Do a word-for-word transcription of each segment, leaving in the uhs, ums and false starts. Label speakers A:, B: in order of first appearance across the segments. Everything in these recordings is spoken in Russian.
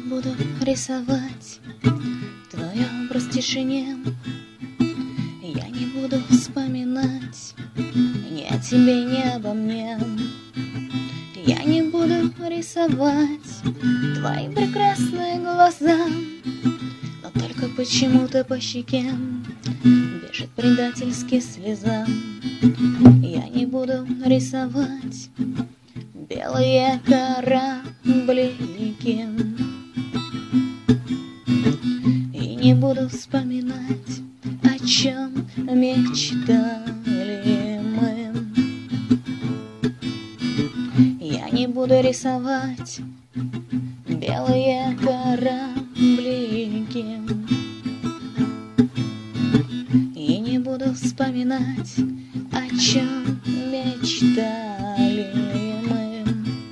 A: буду рисовать твой образ в тишине. Я не буду вспоминать ни о тебе, ни обо мне. Я не буду рисовать твои прекрасные глаза, но только почему-то по щеке бежит предательски слеза. Я не буду рисовать белые кораблики и не буду вспоминать, о чем мечтали мы. Я не буду рисовать белые кораблики и не буду вспоминать, о чем мечтали мы.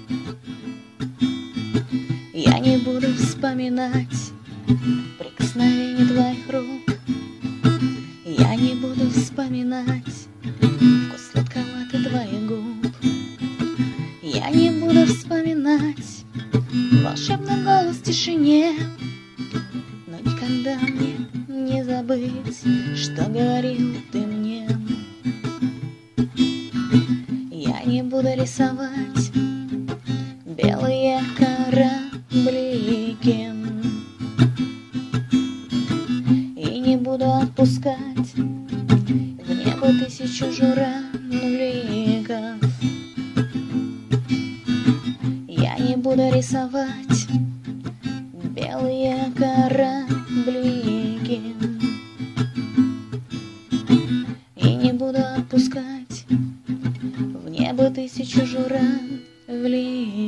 A: Я не буду вспоминать прикосновение твоих рук. Я не буду вспоминать вкус сладковатый твоих губ. Я не буду вспоминать волшебный голос в тишине, но никогда мне не забыть, что говорил ты мне. Я не буду рисовать белые кораблики и не буду отпускать в небо тысячу журавликов. Я не буду рисовать белые кораблики и не буду отпускать в небо тысячу журавликов.